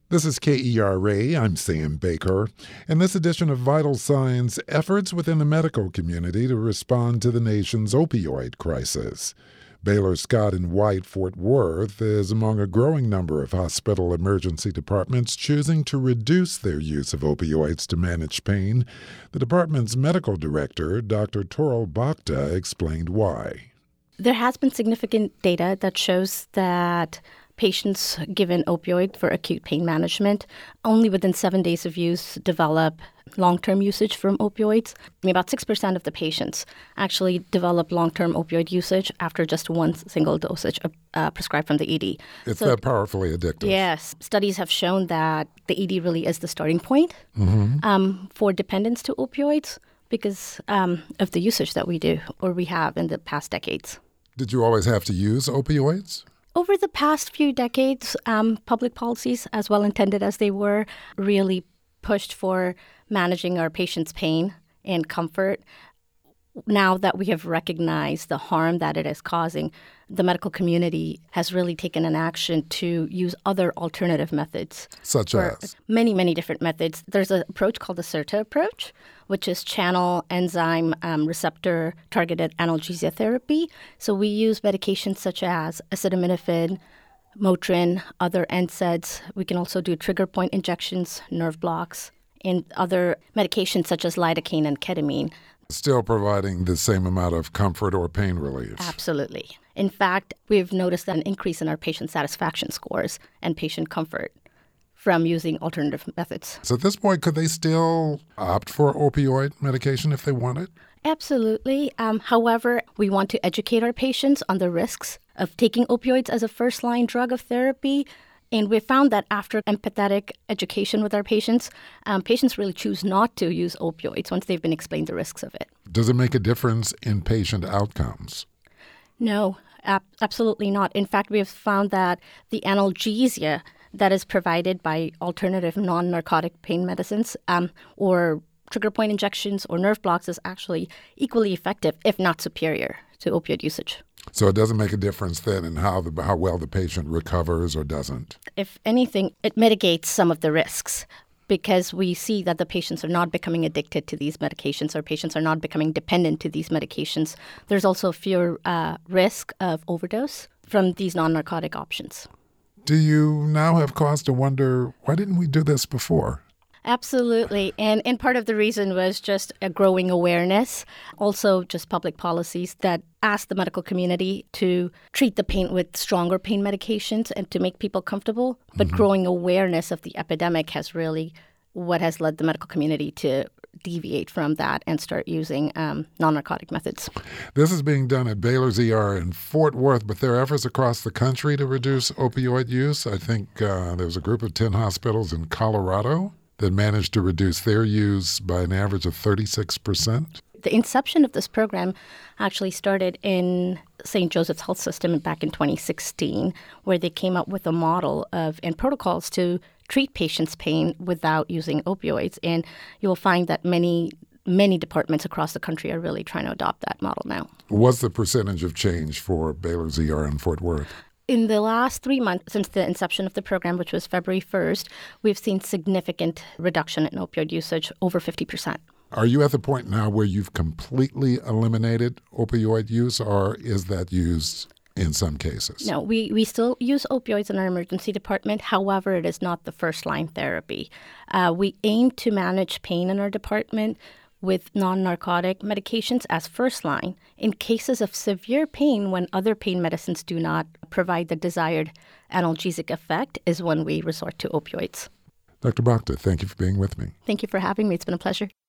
This is KERA. I'm Sam Baker. In this edition of Vital Signs, efforts within the medical community to respond to the nation's opioid crisis. Baylor Scott and White Fort Worth is among a growing number of hospital emergency departments choosing to reduce their use of opioids to manage pain. The department's medical director, Dr. Toral Bhakta, explained why. There has been significant data that shows that patients given opioid for acute pain management only within 7 days of use develop long-term usage from opioids. About 6% of the patients actually develop long-term opioid usage after just one single dosage prescribed from the ED. It's that powerfully addictive. Yes. Studies have shown that the ED really is the starting point for dependence to opioids because of the usage that we do or we have in the past decades. Did you always have to use opioids? Over the past few decades, public policies, as well intended as they were, really pushed for managing our patients' pain and comfort. Now that we have recognized the harm that it is causing, the medical community has really taken an action to use other alternative methods. Such as? Many, many different methods. There's an approach called the CERTA approach, which is channel enzyme receptor targeted analgesia therapy. So we use medications such as acetaminophen, Motrin, other NSAIDs. We can also do trigger point injections, nerve blocks, and other medications such as lidocaine and ketamine. Still providing the same amount of comfort or pain relief. Absolutely. In fact, we've noticed an increase in our patient satisfaction scores and patient comfort from using alternative methods. So at this point, could they still opt for opioid medication if they want it? Absolutely. However, we want to educate our patients on the risks of taking opioids as a first-line drug of therapy. And we found that after empathetic education with our patients, patients really choose not to use opioids once they've been explained the risks of it. Does it make a difference in patient outcomes? No, absolutely not. In fact, we have found that the analgesia that is provided by alternative non-narcotic pain medicines or trigger point injections or nerve blocks is actually equally effective, if not superior, to opioid usage. So it doesn't make a difference then in how well the patient recovers or doesn't? If anything, it mitigates some of the risks because we see that the patients are not becoming addicted to these medications or patients are not becoming dependent to these medications. There's also fewer risk of overdose from these non-narcotic options. Do you now have cause to wonder, why didn't we do this before? Absolutely. And part of the reason was just a growing awareness, also just public policies that ask the medical community to treat the pain with stronger pain medications and to make people comfortable. But growing awareness of the epidemic has really what has led the medical community to deviate from that and start using non-narcotic methods. This is being done at Baylor's ER in Fort Worth, but there are efforts across the country to reduce opioid use. I think there was a group of 10 hospitals in Colorado that managed to reduce their use by an average of 36%. The inception of this program actually started in St. Joseph's Health System back in 2016, where they came up with a model and protocols to treat patients' pain without using opioids. And you'll find that many departments across the country are really trying to adopt that model now. What's the percentage of change for Baylor's ER in Fort Worth? In the last 3 months since the inception of the program, which was February 1st, we've seen significant reduction in opioid usage, over 50%. Are you at the point now where you've completely eliminated opioid use, or is that used in some cases? No, we still use opioids in our emergency department. However, it is not the first-line therapy. We aim to manage pain in our department with non-narcotic medications as first line. In cases of severe pain, when other pain medicines do not provide the desired analgesic effect, is when we resort to opioids. Dr. Bhakta, thank you for being with me. Thank you for having me. It's been a pleasure.